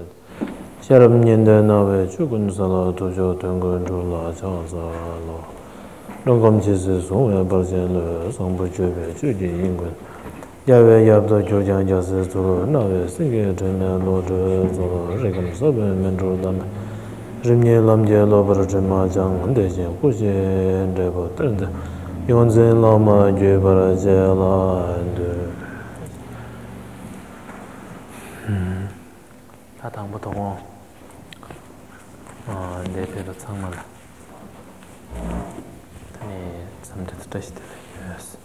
Sharab Nyende Nawe Chukun Sala Tujo Tungun Chula Chansalo Rongam Chisi Sungwe Barjel Sangbu Chube Chuji Yingun Yawe Yabda Jojan Jasi Tulu Nawe Sige Chime Lodu Zolo Rikam Sabe Mendru Dame Rimye Lamje Lobar Chima Jang Dejen Kushi Ndebo Tende Yonzen Lama Jebara Jela 다당부터 내대로 창만 아니 삼대도 다시대 yes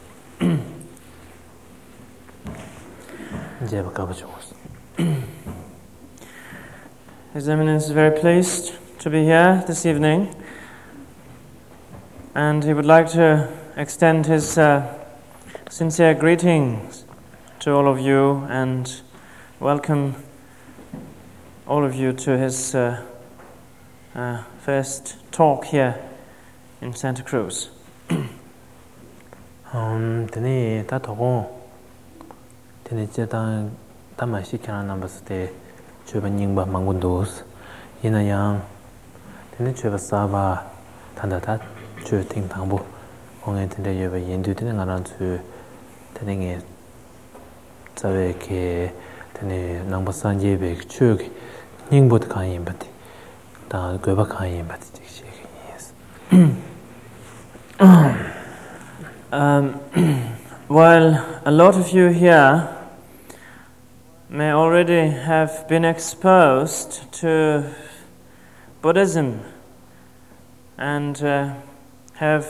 이제 가보죠. His Eminence is very pleased to be here this evening, and he would like to extend his sincere greetings to all of you and welcome all of you to his first talk here in Santa Cruz. 드니 다 도고 드니 제단 담마시키나 남바스테 주변 닝바 망군도스 이나양 드니 주변 사바 단다다 주팅 당부 공연 드니 예배 인도드는 가란주 드니게 자베케 드니 남바산 예배 쭉 닝보드 가인 바티 다 괴바 가인 바티 즉시 yes. While a lot of you here may already have been exposed to Buddhism and have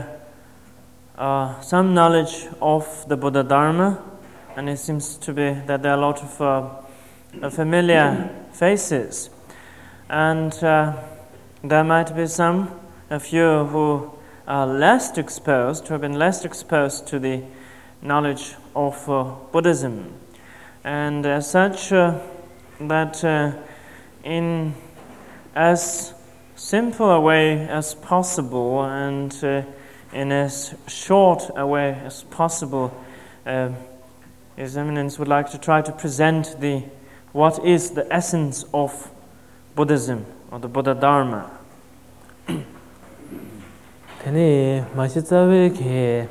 some knowledge of the Buddha Dharma, and it seems to be that there are a lot of familiar faces, and there might be some of you who are less exposed, who have been less exposed to the knowledge of Buddhism, and as such that in as simple a way as possible and in as short a way as possible, His Eminence would like to try to present what is the essence of Buddhism or the Buddha Dharma. 테네 마시자베게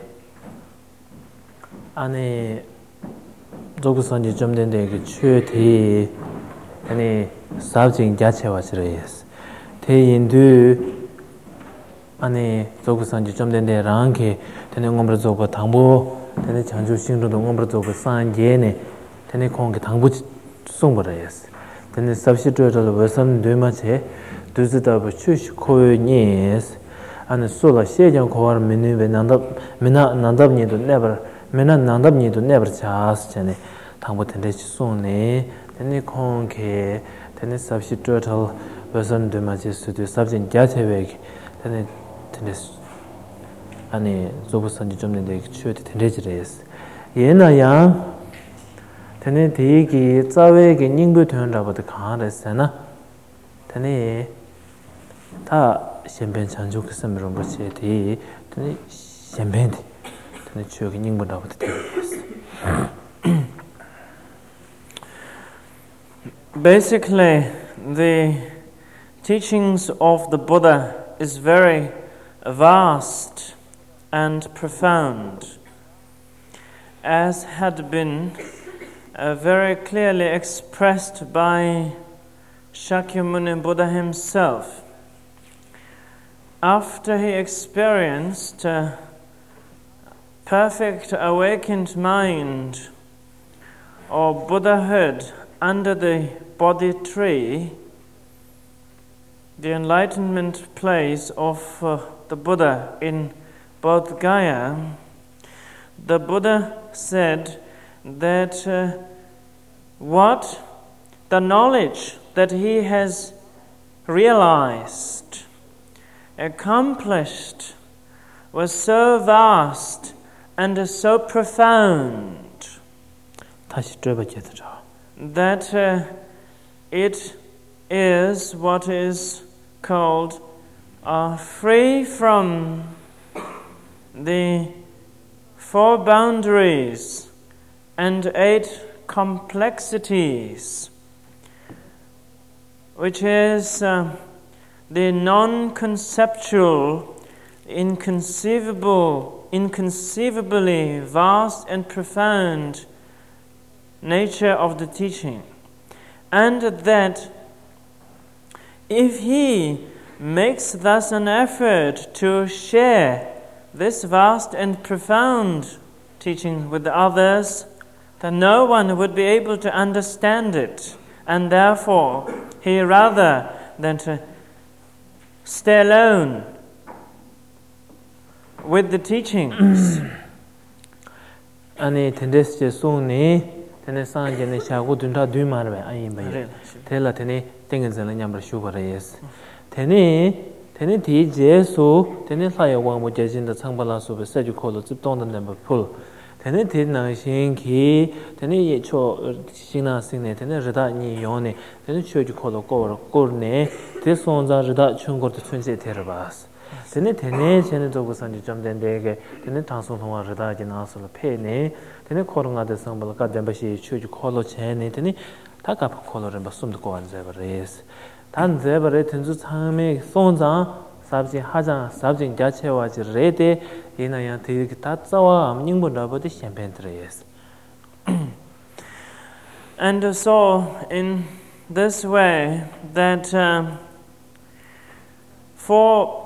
안에 조구선이 좀 된데 그 최대 테네 사브징 자체와스레스 대인도 안에 조구선이 좀 된데 랑게 테네 ngomro 조고 당보 테네 장주싱도 ngomro 조고 산제네 테네 공게 당보 송버레스 테네 sab시트를 외선 되마체 두즈다부 추시 코니스 and sola shejan kowar menu ve nandabnido never chas chane tangbo tende sone tene konke tene sabshi total version de majesty to subject jatewek tene ani zobusanji jomne chuete tendejres yena yang tene degi zawege ningbu tönrabot kharesena tene 다 셴벤 찬족했으면 그런 것이 돼. 근데 셴벤 근데 주역이 닝보다부터 되겠어. Basically, the teachings of the Buddha is very vast and profound, as had been very clearly expressed by Shakyamuni Buddha himself. After he experienced perfect awakened mind or Buddhahood under the Bodhi tree, the enlightenment place of the Buddha in Bodh Gaya, the Buddha said that the knowledge that he has realized, accomplished, was so vast and so profound that it is what is called free from the 4 boundaries and 8 complexities, which is the non-conceptual, inconceivably vast and profound nature of the teaching. And that if he makes thus an effort to share this vast and profound teaching with the others, then no one would be able to understand it. And therefore, he rather than to stay alone with the teachings. 아니 텐데스 송니 테네 상제네 샤고 둔다 두마르베 아임바이 텔라 테네 땡은zel 냠버 슈바레스 테네 디 제소 테네 사여 왕모 제진의 창발라소베 세주콜로 집동된 넘버 풀 테네 디낭신기 테네 예초 신나싱네 테네 르다니 요네 테네 추주콜로 고르네 데송자 르다 춘고르 춘세 테르바스 테네 제네 조고산지 좀 된데게 테네 당송통화 르다지 나서로 페네 테네 코로나데 상발가 덴바시 추주콜로 제네 테네 다가포 콜로를 басум도 고안제버레스 단제버레 텐주 참에 송자 sabji haja sabji jachewa ji rede ina ya te ta tsawa amning bo bode champagne yes. And so in this way that for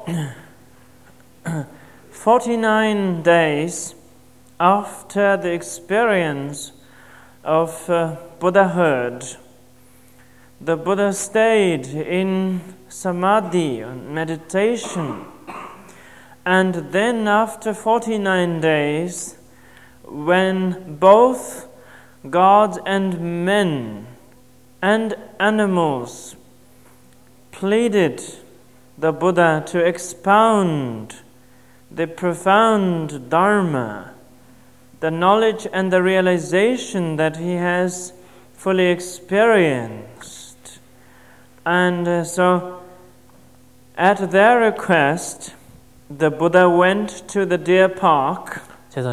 49 days after the experience of Buddhahood, the Buddha stayed in samadhi, meditation, and then after 49 days, when both gods and men and animals pleaded the Buddha to expound the profound Dharma, the knowledge and the realization that he has fully experienced. And so at their request, the Buddha went to the deer park. Yes.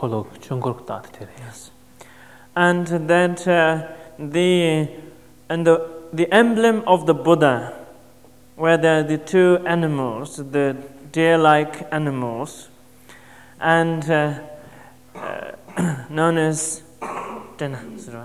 And that the emblem of the Buddha, where there are the two animals, the deer-like animals, and known as Tena.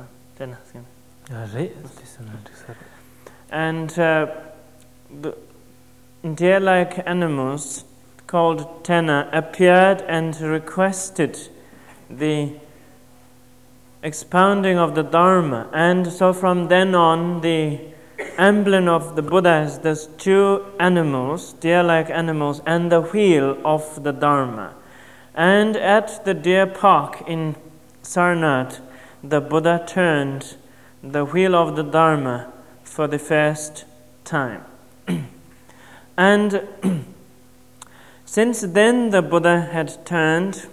And the deer-like animals called Tena appeared and requested the expounding of the Dharma. And so from then on, the emblem of the Buddha is those two animals, deer-like animals, and the wheel of the Dharma. And at the deer park in Sarnath, the Buddha turned the wheel of the Dharma for the first time. And since then the Buddha had turned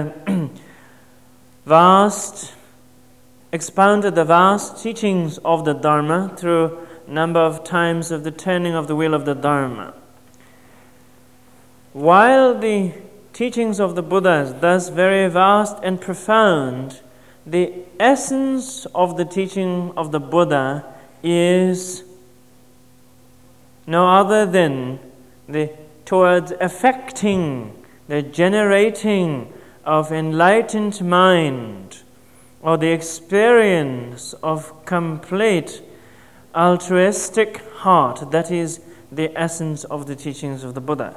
expounded the vast teachings of the Dharma through a number of times of the turning of the wheel of the Dharma. While the teachings of the Buddha is thus very vast and profound, the essence of the teaching of the Buddha is no other than towards affecting the generating of enlightened mind, or the experience of complete altruistic heart. That is the essence of the teachings of the Buddha.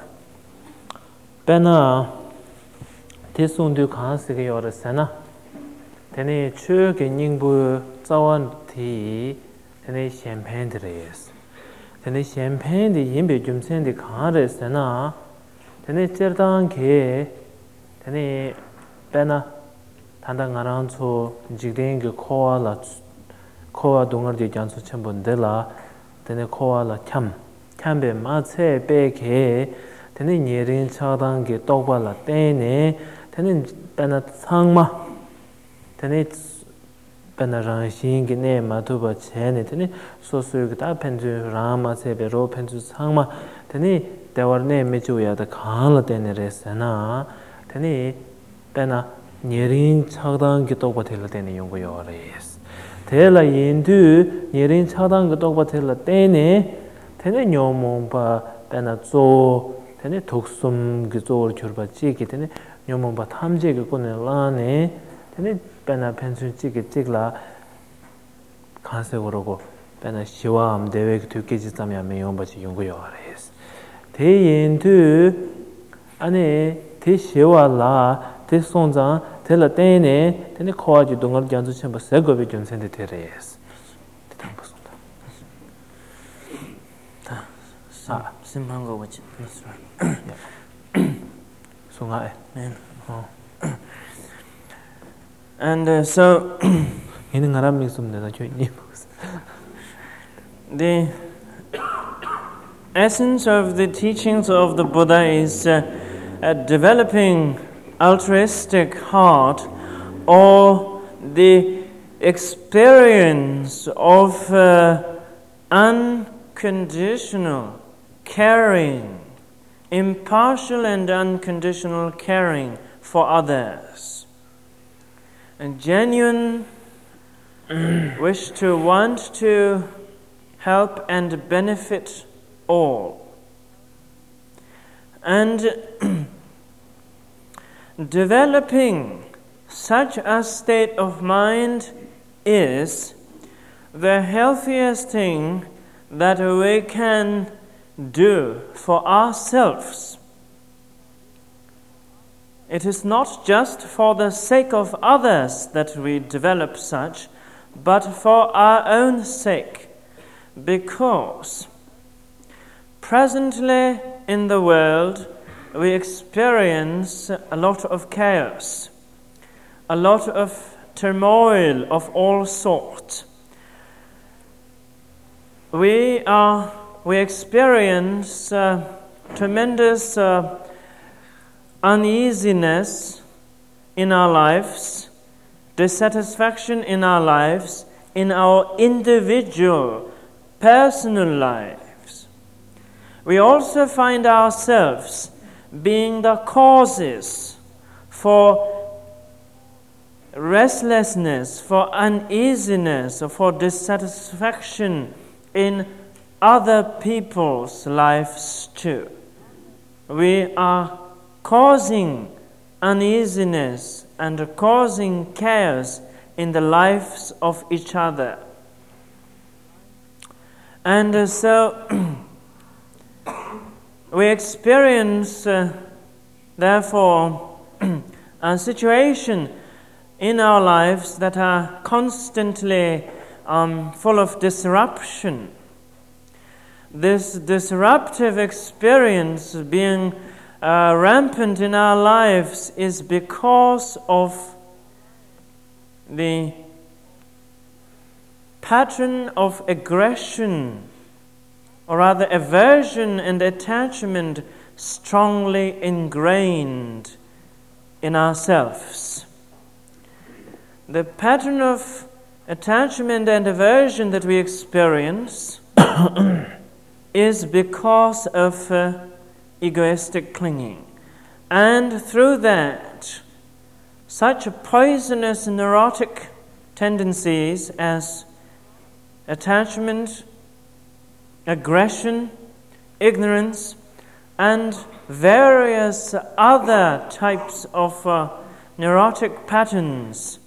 Bena Tisundu Kansike Yoresena Tene Chuke Ningbu Zawan Ti Tene Champagne Tres Tene Champagne the Yimbe Jumsen the Karesena Tene Cherdan Ke Tene Bena Tandangaranso Jigding Koala Dongar de Jansu Chambundela Tene Koala Cambe Matse Beke Tene Yerin Chadang Dogbala Tene Tene Bena Sangma Tene Bena Ranshin Ne Matuba Chene Tene Sosugata Penju Rama Sebe Ro Penju Sangma Tene Dewarne Mejuya the Kala Tene Resena Tene Bena Yerin Chadang Dogba Tele Tene Yungo Yores Tela yindu nirin chadang ga tokpa tela tene tene nyomongpa pena zo tene toksum gi zo kyurba chiki tene nyomongpa tamje gi kone lane tene pena pensun chiki chikla kanse korogo pena shiwa am dewe ki tuke jisam ya me yomba chi yungu yo ares te yindu ane te shiwa la te sonzang tela tene tene kowaji dongar janzu chenpa segobe gyonsende teres Simhango which Sungae. And so the essence of the teachings of the Buddha is developing altruistic heart or the experience of unconditional caring, impartial and unconditional caring for others. A genuine wish to want to help and benefit all. And developing such a state of mind is the healthiest thing that we can do for ourselves. It is not just for the sake of others that we develop such, but for our own sake, because presently in the world we experience a lot of chaos, a lot of turmoil of all sorts. We experience tremendous uneasiness in our lives, dissatisfaction in our lives, in our individual, personal lives. We also find ourselves being the causes for restlessness, for uneasiness, or for dissatisfaction in other people's lives too. We are causing uneasiness and causing chaos in the lives of each other. And so we experience, therefore, a situation in our lives that are constantly full of disruption. This disruptive experience being rampant in our lives is because of the pattern of aggression, or rather aversion and attachment strongly ingrained in ourselves. The pattern of attachment and aversion that we experience is because of egoistic clinging. And through that, such poisonous neurotic tendencies as attachment, aggression, ignorance, and various other types of neurotic patterns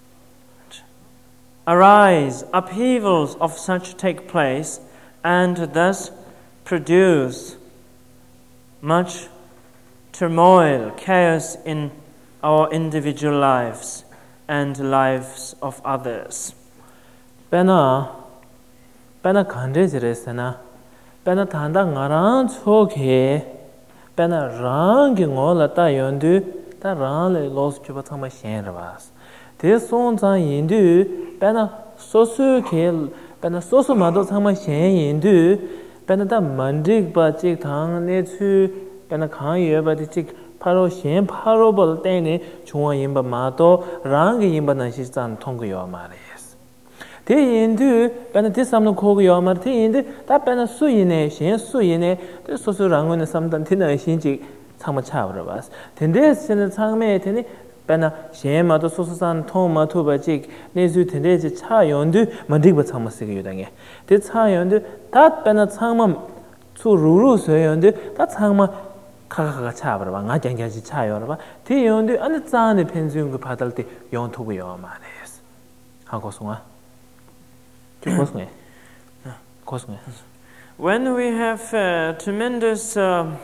arise, upheavals of such take place, and thus produce much turmoil, chaos in our individual lives and lives of others. Pena kande jiresena pena tanda ngarang choke pena rangi ngola ta yondu ta rang le los chuba thama shen rabas te song zang yindu pena sosu ke pena sosu mado thama shen yindu pena ta mandik ba chik thang ne chu pena khang ye ba chik paro shen paro bol tene chungwa yimba ma to rangi yimba na shi zan thong yo ma re te yindu pena te samno kogu yo ma te yindu ta pena su yine shen su yine te sosu rango ne samdan tina shin ji changma cha bra bas tende sen changme tene pena shema to sosan thoma to ba jik nesu tende je cha yondu mandik ba chama sig yudange te cha yondu tat pena changma chu ruru so yondu ta changma 카가가 차버봐 nga jangyangji 차요 봐 대연데 안에 짠에 펜션 그 받을 때 영토고요 말해서 하고 송아 고송해 고송해 when we have tremendous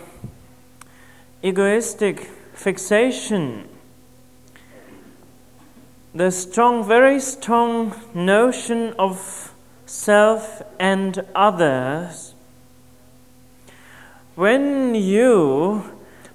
egoistic fixation, the very strong notion of self and others, when you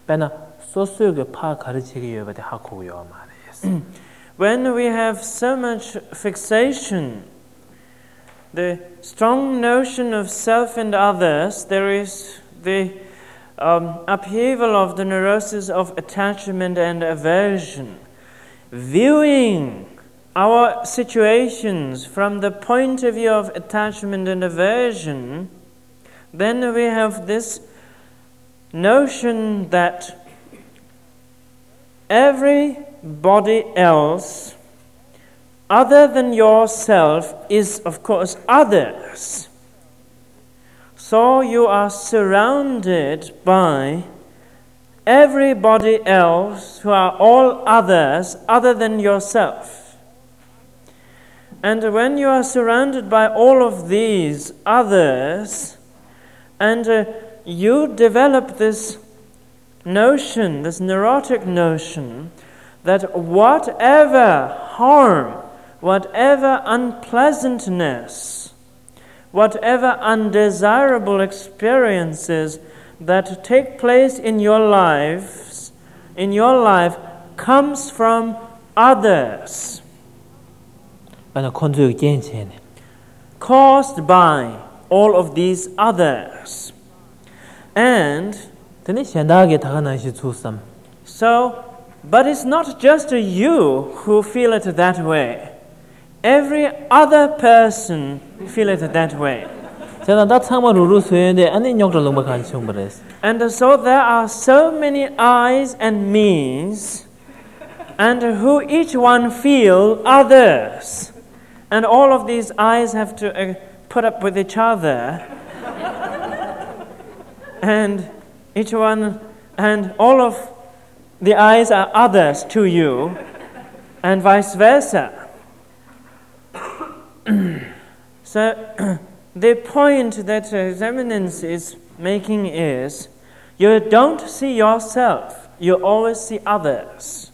when we have so much fixation, the strong notion of self and others, there is the upheaval of the neurosis of attachment and aversion. Viewing our situations from the point of view of attachment and aversion, then we have this notion that everybody else other than yourself is, of course, others. So you are surrounded by everybody else who are all others other than yourself. And when you are surrounded by all of these others, and you develop this notion, this neurotic notion, that whatever harm, whatever unpleasantness, whatever undesirable experiences that take place in your life comes from others, caused by all of these others. And so, but it's not just you who feel it that way. Every other person feel it that way. And so there are so many I's and me's, and who each one feel others. And all of these I's have to put up with each other. And each one, and all of the I's are others to you, and vice versa. So, the point that His Eminence is making is, you don't see yourself, you always see others.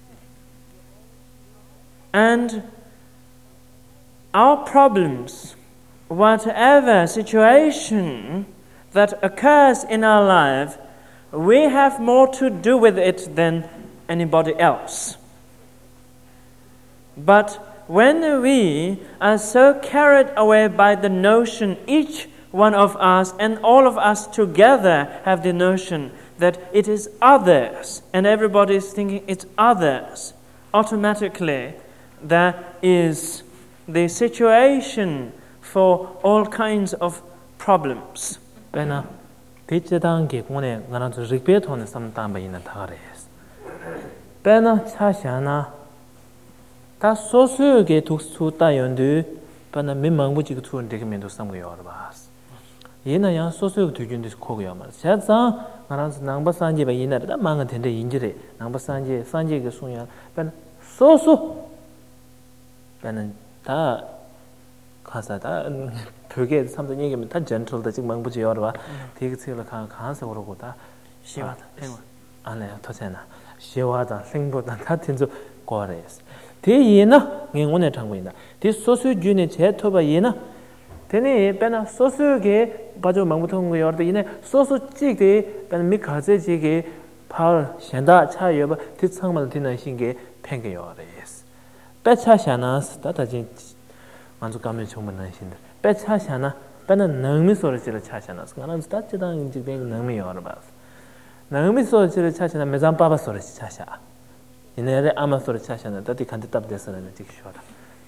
And our problems, whatever situation that occurs in our life, we have more to do with it than anybody else. But when we are so carried away by the notion, each one of us and all of us together have the notion that it is others, and everybody is thinking it's others, automatically there is the situation for all kinds of problems. Pena pichedangi kone ngana rikpe thone samtamba ina thagares. Pena chashana ta sosuge tuksu ta yondu pena mimangbuji gtuun dekimendo samgo yorbas. Yena yang sosuge tujundis kogo yomar. Chatsa ngana nangba sanje ba yena da manga tende injire nangba sanje ge sunya pena sosu pena 다 가사다 되게 삼도 얘기면 다 gentle 지금 망부지 여러봐 되게 틀어 가서 그러고 다 시와다 안에 더잖아 시와다 생보다 다 된저 거래스 대예나 오늘 장고인다 대 소수 주네 제토바 예나 되네 빼나 소수게 가져 망부통 거 여러도 이네 소수 찍대 빼나 미 가제지게 파 현다 차 여봐 대창만 되는 신게 팽게 여래스 빼차샤나스 따다진 만족 감을 정말 나신들 빼차샤나 빼는 능미 소리를 차샤나스 나는 따지당 이제 뱅 능미 여러 봐 능미 소리를 차샤나 매장 빠바 소리 차샤 이내에 아마 소리 차샤나 따디 간데 답 됐어는 직쇼다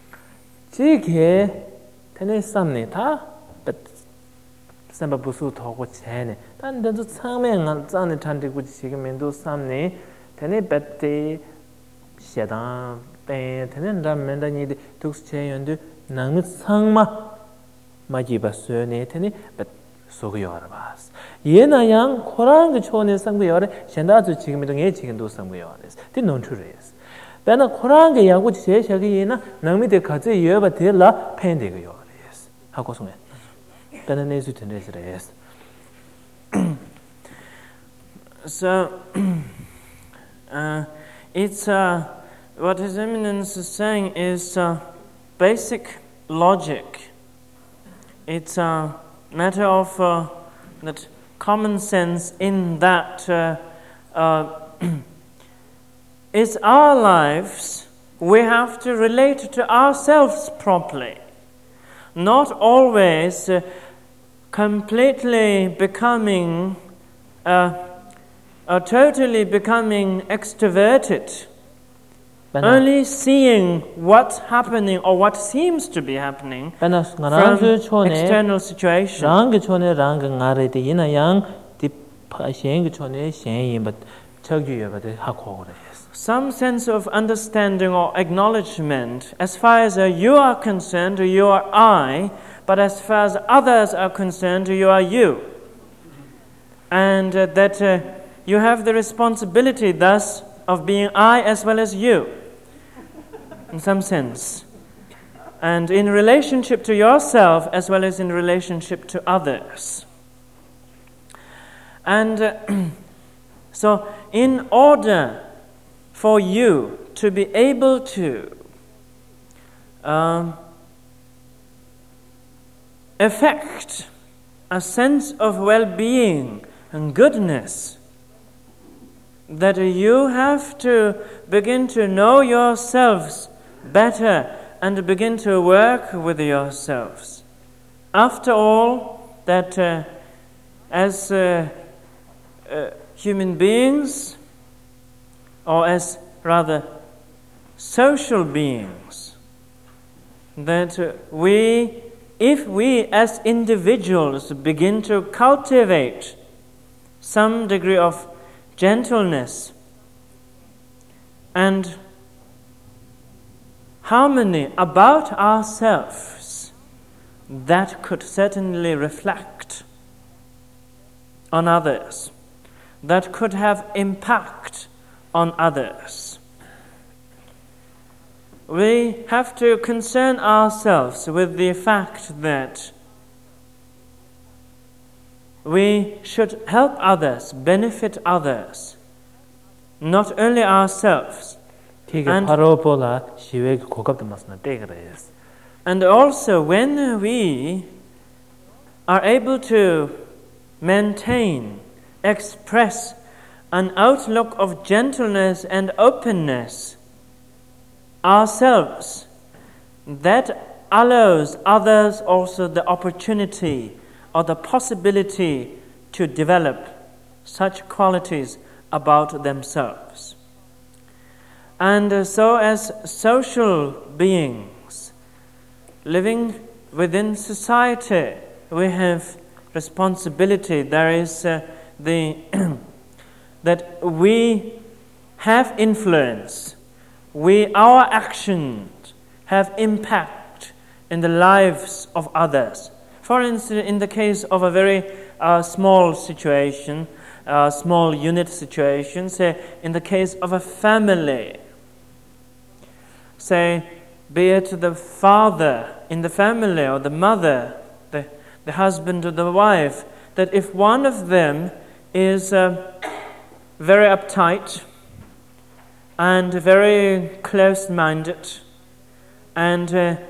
지게 테네 삼네 다 셈바 부수 더고 제네 단데도 창맹 짠에 잔디고 지금 면도 삼네 테네 뱃대 셰당 땡테는 담면다니 독스체연도 낭 상마 마지바스네 테니 소고요라바스 예나양 코랑 초네 상고요래 현다주 지금도 예 지금도 상고요레스 띠논추레스 배나 코랑 야고 제샤기나 낭미데 가제 여바 데라 펜데고요레스 하고송에 배나 내수 텐데스레스 So it's what His Eminence is saying is basic logic. It's a matter of that common sense in that it's our lives. We have to relate to ourselves properly, not always completely becoming totally becoming extroverted, only seeing what's happening or what seems to be happening from external situations. Some sense of understanding or acknowledgement, as far as you are concerned, you are I, but as far as others are concerned, you are you. And that you have the responsibility, thus, of being I as well as you, in some sense. And in relationship to yourself as well as in relationship to others. And so, in order for you to be able to affect a sense of well-being and goodness, that you have to begin to know yourselves better and begin to work with yourselves. After all, that as human beings, or as rather social beings, that if we as individuals begin to cultivate some degree of gentleness and harmony about ourselves, that could certainly reflect on others, that could have impact on others. We have to concern ourselves with the fact that we should help others, benefit others, not only ourselves. And also when we are able to maintain, express an outlook of gentleness and openness ourselves, that allows others also the opportunity or the possibility to develop such qualities about themselves. And so as social beings living within society, we have responsibility. There is that we have influence. Our actions have impact in the lives of others. For instance, in the case of a very small situation, small unit situation, say in the case of a family, say be it the father in the family or the mother, the husband or the wife, that if one of them is very uptight and very close-minded and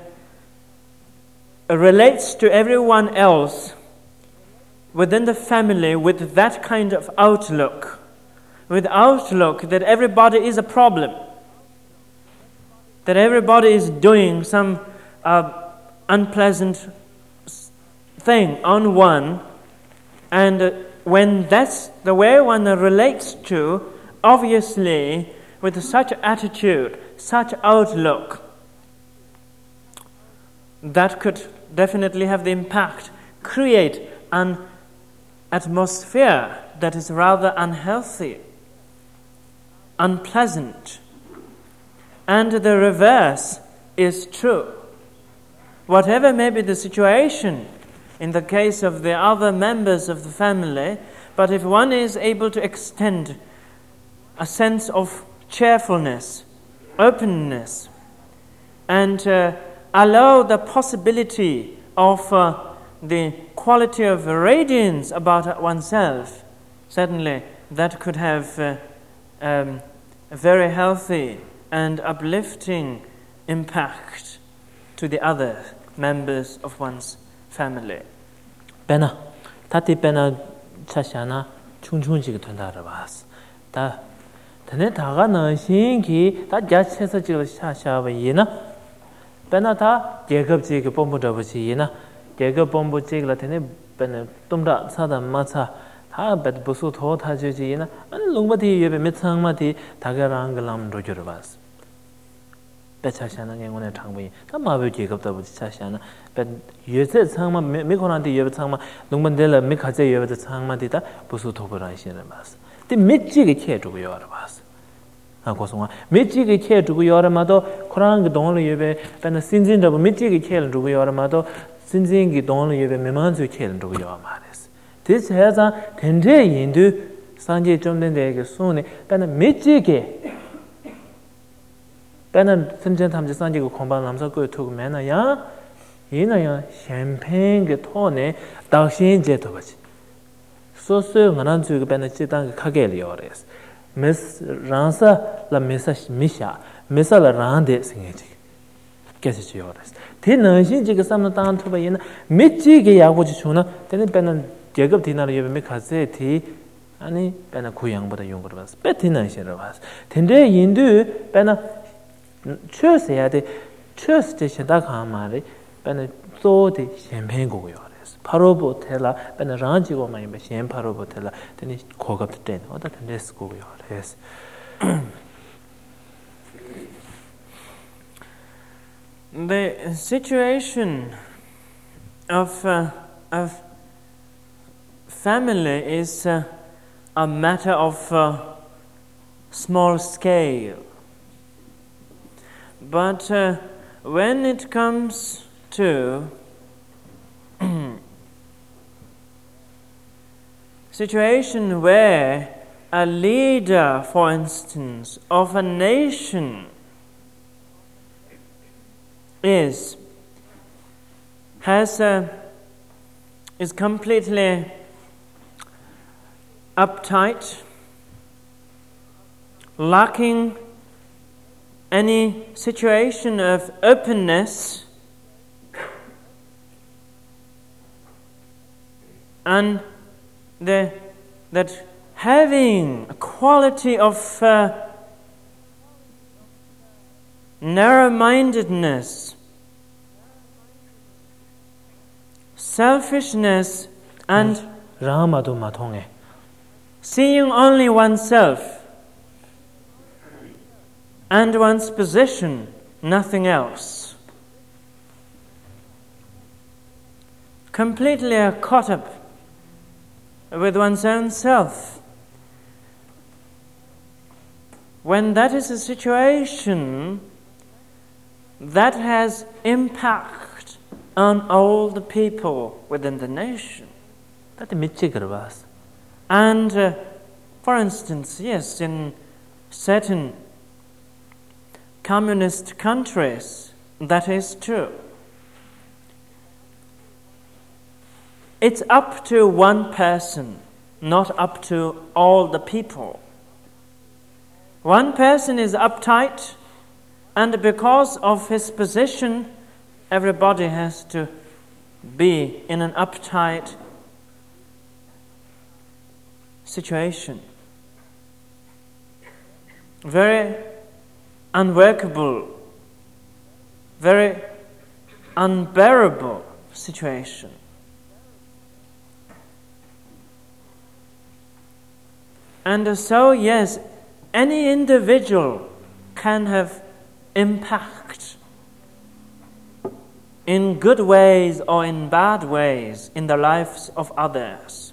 relates to everyone else within the family with that kind of outlook, with outlook that everybody is a problem, that everybody is doing some unpleasant thing on one, and when that's the way one relates to, obviously with such attitude, such outlook, that could definitely have the impact, create an atmosphere that is rather unhealthy, unpleasant. And the reverse is true. Whatever may be the situation in the case of the other members of the family, but if one is able to extend a sense of cheerfulness, openness, and allow the possibility of the quality of radiance about oneself, certainly that could have a very healthy and uplifting impact to the other members of one's family. Pena, tati pena chashana chung-chung-chiga tuandara baas. Ta, tane taga nanshingi, ta jachesa chiga shashaba yina, pena ta jegab chiga pombo dabachi yina, jegab pombo chiga tane pena tumra sada matsa, ta bet busu to ta juji yina, ane lungmati yebe mitsangmati taga rangalam rojura baas. Bechashana ngone thangbi ta mabe jegab da buchi chashana bet yese changma me khona di yebe changma lungmandela me khaje yebe da changma di ta busu thobra shine bas ti mechi ge che du yo bas ha kosonga mechi ge che du yo ma do khorang ge dong le yebe ben sinjin da mechi ge che du yo ma do sinjin ge dong le yebe me man zu che du yo ma des this has a tende yindu sanje chomden de ge sune ben mechi ge Bana Sinjan Tamji Sanjigo Komban Lamsa Go took Manaya, Yinaya, Champagne Getone, Dakshin Jetovachi. So soon Ananzu Benachitang Kageliores. Miss Ransa la Missa Misha, Missa la Rande Singing. Guess yours. Tina Shinjig Sam down to Bayina, Michi Yavuchuna, then Ben Jacob Tina Yemikaze, Annie Bena Kuyang, but a younger was. Bettina Sherovas. Tende Yindu, Bena. Church ya de church station da kamari ben so de champagne go yores parobo tela ben ranji go mai be champagne parobo tela then 고급 때 어다 tennis go yores The situation of family is a matter of small scale. But when it comes to situation where a leader, for instance, of a nation is completely uptight, lacking any situation of openness, and that having a quality of narrow-mindedness, selfishness, and seeing only oneself and one's position, nothing else. Completely caught up with one's own self. When that is a situation, that has impact on all the people within the nation. And, for instance, yes, in certain communist countries, that is true. It's up to one person, not up to all the people. One person is uptight, and because of his position, everybody has to be in an uptight situation. Very unworkable, very unbearable situation. And so, yes, any individual can have impact in good ways or in bad ways in the lives of others.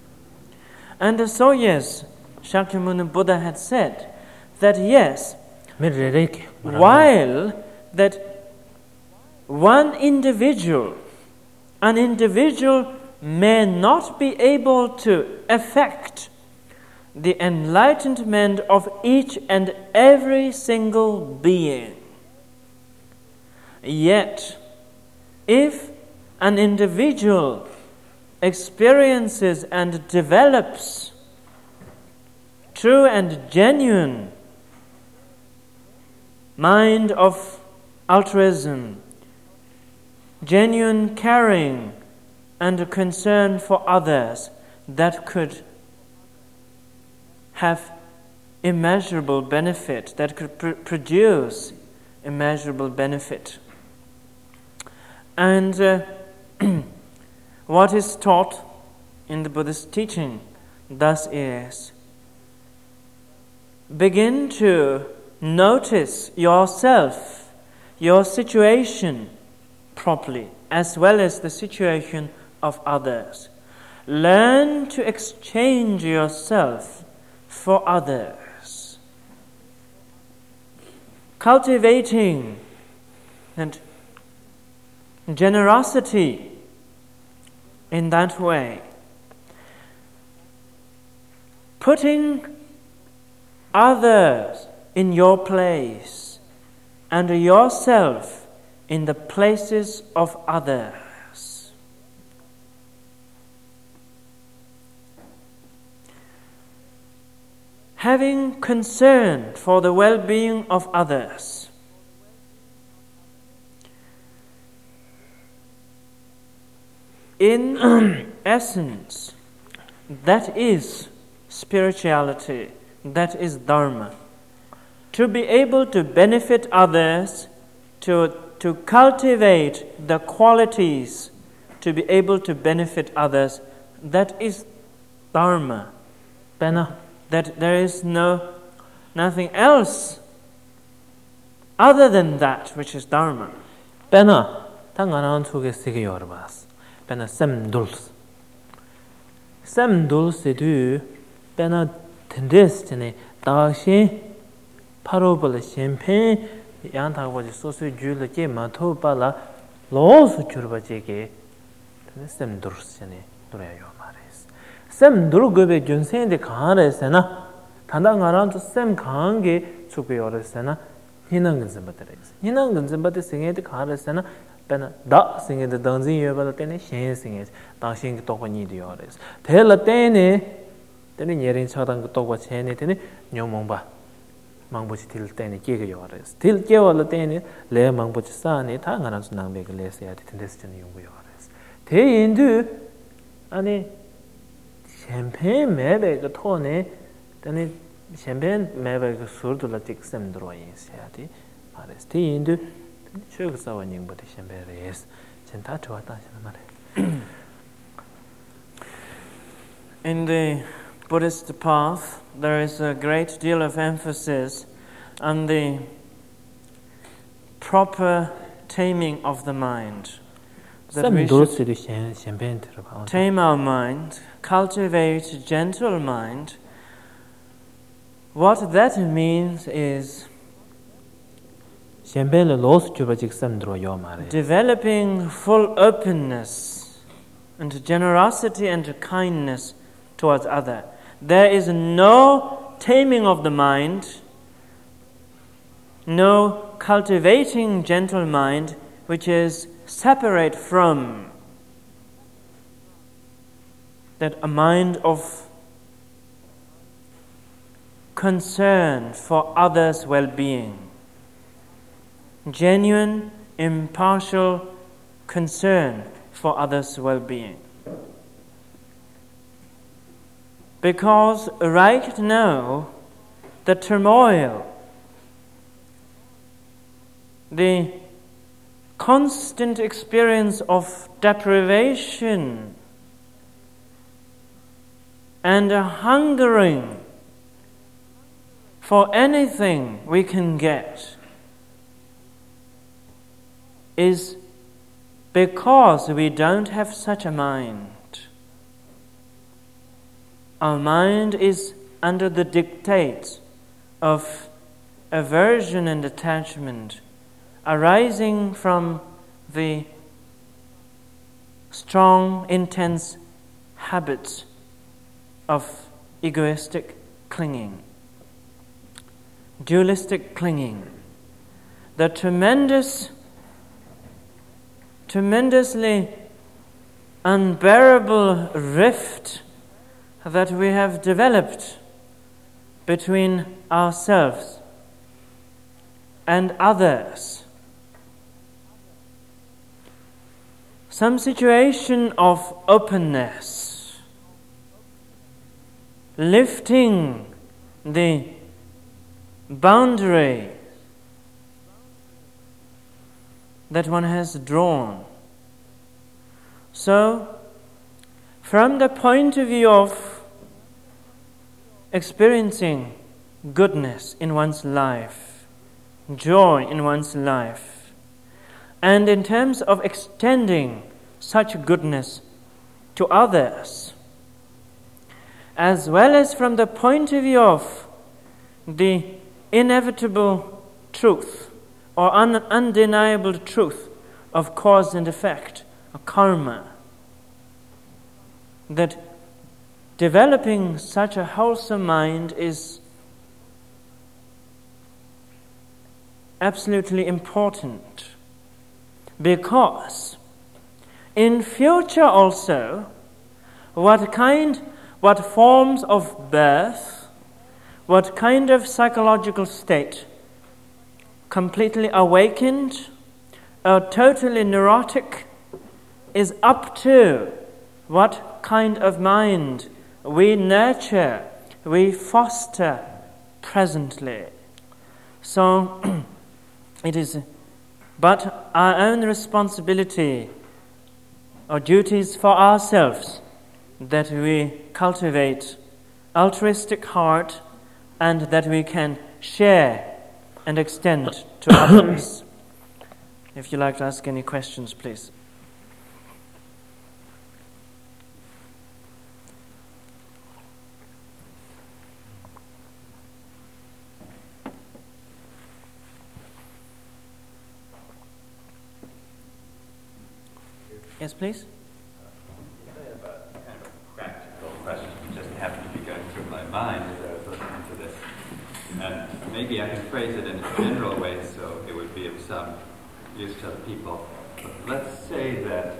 And so, yes, Shakyamuni Buddha had said that, yes, while that an individual may not be able to effect the enlightenment of each and every single being. Yet, if an individual experiences and develops true and genuine mind of altruism, genuine caring and concern for others, that could have immeasurable benefit, that could produce immeasurable benefit. And what is taught in the Buddhist teaching thus is, begin to notice yourself, your situation properly, as well as the situation of others. Learn to exchange yourself for others, cultivating and generosity in that way, putting others in your place and yourself in the places of others. Having concern for the well-being of others. In essence, that is spirituality, that is Dharma. To be able to benefit others, to cultivate the qualities, to be able to benefit others, that is Dharma. That there is nothing else other than that which is Dharma. Pena, tangaran tuge sige yorbas. Pena semduls. Semduls edu pena tendestine dashi parobal champagne yantagoji sosu jule ke matho pala losu churbajege semduls ne duraya yomares. Semdur gobe junsen de kharesena tandangaran to sem khange chupe yoresena hinangan bateres. Hinangan bate singe de kharesena pena da singe de danzi yobala tene shen singe da sing to ni de yores. Tela tene nyerin chadang to go chene tene nyomongba mangbochi til tene kege yores. Til kewala tene le mangbochi sane tangana sunangbe glese ya tindes chen yungu yores. Te indu ani champagne mebe ga tone tene champagne mebe ga surdula tiksem droa yesiati mares. Te indu chögsawa ningbote champagne res chen ta chwa ta mare. In the Buddhist path, there is a great deal of emphasis on the proper taming of the mind. That we should tame our mind, cultivate a gentle mind. What that means is developing full openness and generosity and kindness towards others. There is no taming of the mind, no cultivating gentle mind which is separate from that a mind of concern for others' well-being, genuine, impartial concern for others' well-being. Because right now, the turmoil, the constant experience of deprivation and a hungering for anything we can get is because we don't have such a mind. Our mind is under the dictates of aversion and attachment arising from the strong, intense habits of egoistic clinging, dualistic clinging, the tremendously unbearable rift that we have developed between ourselves and others. Some situation of openness, lifting the boundary that one has drawn. So, from the point of view of experiencing goodness in one's life, joy in one's life, and in terms of extending such goodness to others, as well as from the point of view of the inevitable truth or undeniable truth of cause and effect, or karma, that developing such a wholesome mind is absolutely important, because in future also, what forms of birth, what kind of psychological state, completely awakened or totally neurotic, is up to what kind of mind we nurture, we foster presently. So it is but our own responsibility or duties for ourselves that we cultivate altruistic heart and that we can share and extend to others. If you'd like to ask any questions, please. Yes, please. I have a kind of a practical question. It just happened to be going through my mind as I was listening to this. And maybe I can phrase it in a general way so it would be of some use to other people. But let's say that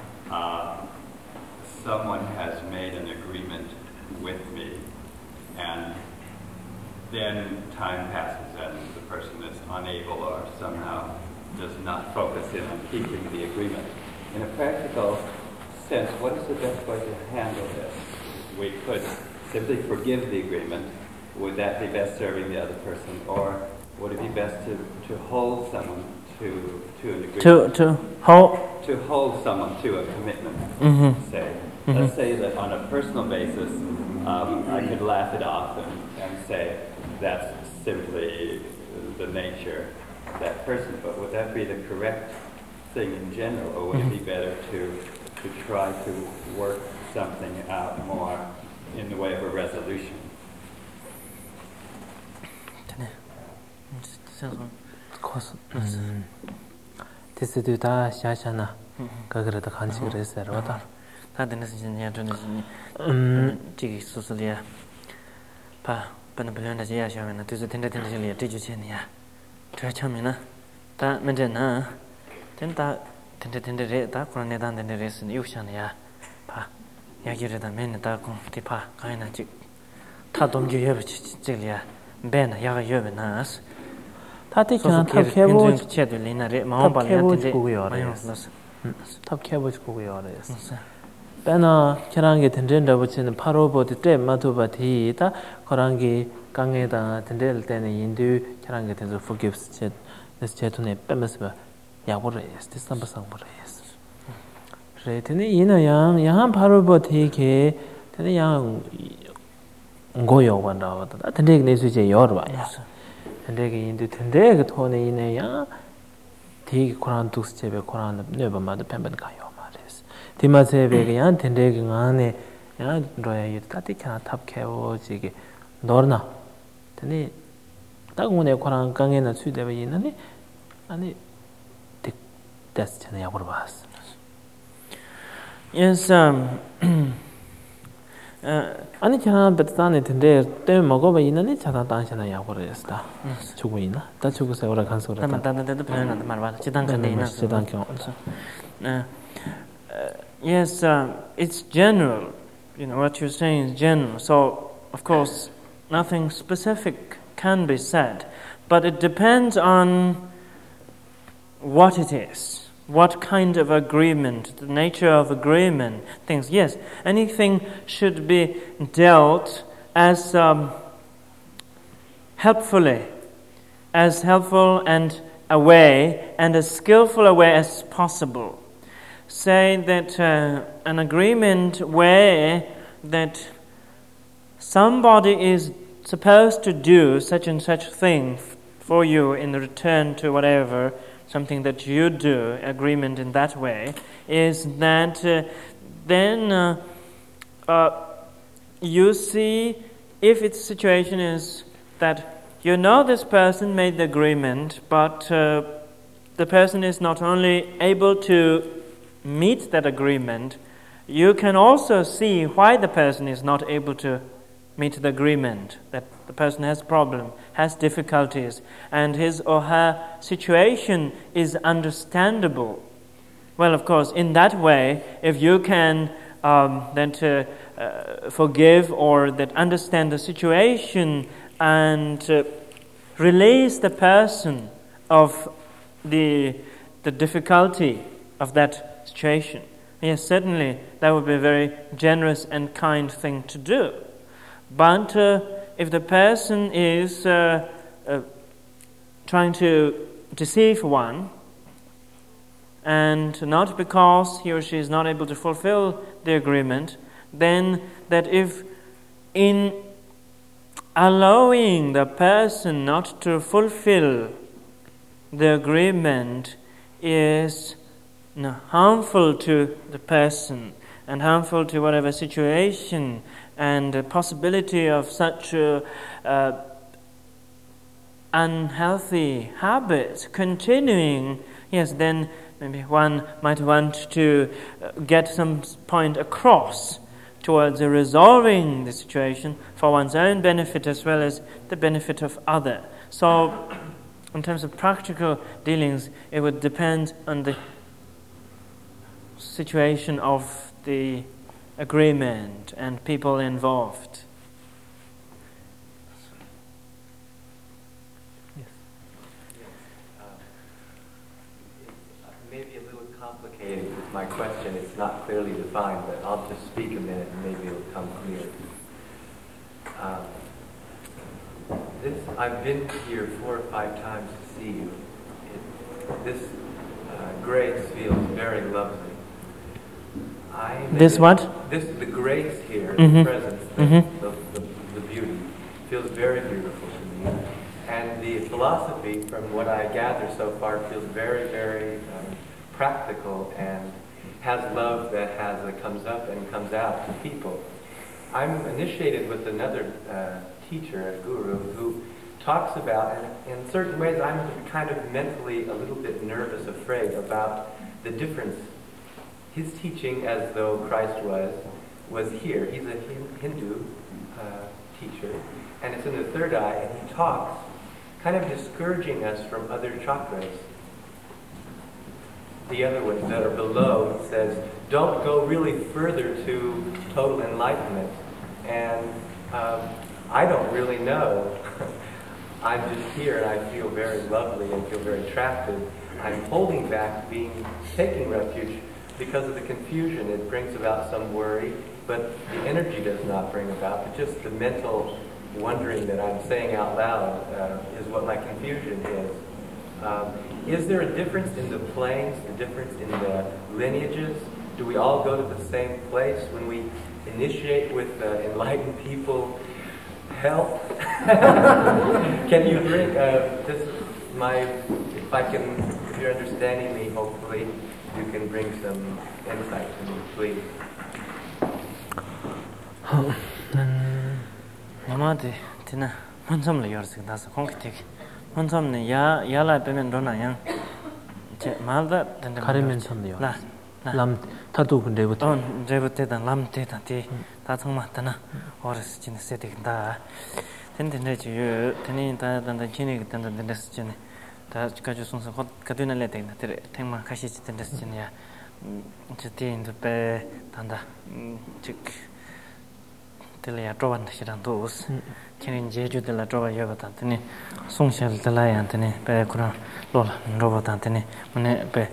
someone has made an agreement with me, and then time passes and the person is unable or somehow does not focus in on keeping the agreement. In a practical sense, what is the best way to handle this? We could simply forgive the agreement. Would that be best serving the other person? Or would it be best to hold someone to an agreement? To hold someone to a commitment, say. Let's say that on a personal basis, I could laugh it off and say that's simply the nature of that person. But would that be the correct thing in general, or would it be better to try to work something out more in the way of a resolution? This is the Shashana. Kagrata Hansi Reservata. Tadinus in Yatunisian Jiggy Susalia Pa Panapelana Yashamana to the Tentatia Digitinia. Trachamina. That Medina. Tenta Tentatin da Cronedan and the rest in Yushania. Pa Yakirida Menata Tipa Kaina Tatum Juyevicia Ben Yaga Yuvenas. Tati can have cables, Chedulina, cables, top cables, Bena Karangi Tendenda, which in the Parobo the Dem Matubati, Korangi, Gangeda, Tendel, then Indu, Karangi to forgives this Chetune, Bemisba, Yabores, this number some Bores. Retini in a young Parobo take the young Goyo one out. That needs to say your way. And they into Tendeg Tony in a young Tig Koran to Steve Koran, never mother Pemben Kayo Maris. Timase Vegan, Tendeg Ane, and Roy Tati can tap Kawo Jiggy, Dorna. Tani 딱오네 코랑 강에나 수되바 이나니 아니 that's 전에 약으로 봤어. Yes, 아니 저는 베트남에 근데 때 먹어봐 이나니 자다 당신은 약으로 했다. 주고 있나? 다 주고서 오라 간소라. Yes, it's general. What you're saying is general. So, of course, nothing specific can be said. But it depends on what it is, what kind of agreement, the nature of agreement, things. Yes, anything should be dealt as helpful and a way, and as skillful a way as possible. Say that an agreement where that somebody is supposed to do such and such thing for you in return to whatever, something that you do, agreement in that way, is that then you see if its situation is that you know this person made the agreement, but the person is not only able to meet that agreement, you can also see why the person is not able to meet the agreement, that the person has problem, has difficulties, and his or her situation is understandable. Well, of course, in that way, if you can then forgive or that understand the situation and release the person of the difficulty of that situation, yes, certainly that would be a very generous and kind thing to do. But if the person is trying to deceive one, and not because he or she is not able to fulfill the agreement, then that if in allowing the person not to fulfill the agreement is harmful to the person and harmful to whatever situation, and the possibility of such unhealthy habits continuing, yes, then maybe one might want to get some point across towards resolving the situation for one's own benefit as well as the benefit of others. So, in terms of practical dealings, it would depend on the situation of the agreement and people involved. Yes. It may be a little complicated with my question. It's not clearly defined, but I'll just speak a minute and maybe it'll come clear. I've been here 4 or 5 times to see you. This grace feels very lovely. The grace here, the presence, the beauty, feels very beautiful to me. And the philosophy, from what I gather so far, feels very, very practical and has love that comes up and comes out to people. I'm initiated with another teacher, a guru, who talks about, and in certain ways I'm kind of mentally a little bit nervous, afraid about the difference. His teaching, as though Christ was here. He's a Hindu teacher, and it's in the third eye, and he talks, kind of discouraging us from other chakras. The other ones that are below, he says, don't go really further to total enlightenment. And I don't really know. I'm just here, and I feel very lovely and feel very attractive. I'm holding back taking refuge because of the confusion. It brings about some worry, but the energy does not bring about, but just the mental wondering that I'm saying out loud is what my confusion is. Is there a difference in the planes, the difference in the lineages? Do we all go to the same place when we initiate with enlightened people? Help? Can you bring if you're understanding me, hopefully, you can bring some insight to me, please. Namade, tina. 혼섬을 열어서 나서 콩키티 혼섬네 야라 빼면 도나양 제 말다 된다 가르면 섬네요. 나 람 타도 근데부터 돈 제부터다 람테다티 다 정말다나 어르스 진짜 세대다 텐텐데지 테니 다단다 진이 단다 된다스지네 다 가지고 손서 가드나래 된다 탱마 가시지 된다스지네야 저티인도 빼 단다 즉 들려야 droban 시란 도스 걔는 제주들라 droba 여바단테니 송셜 들라야한테니 빼 그런 로라 로바단테니 문에 빼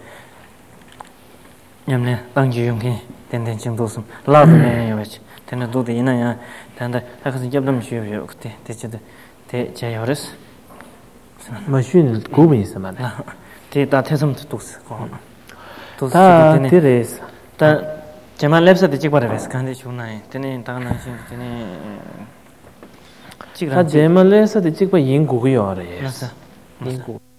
냠네 당지 용기 된된 정도스 라드네 요치 되는 도도 이나야 단다 하고서 잡담 쉬어요 그때 대체도 대제여스 마신 고민 있으면 대다 태섬도 독스 다 테레스 다 제만 랩서도 찍바레스 간데 주나이 되네 당나신 되네 다 제말레서 찍바 인국이요 알아요. 맞아 인국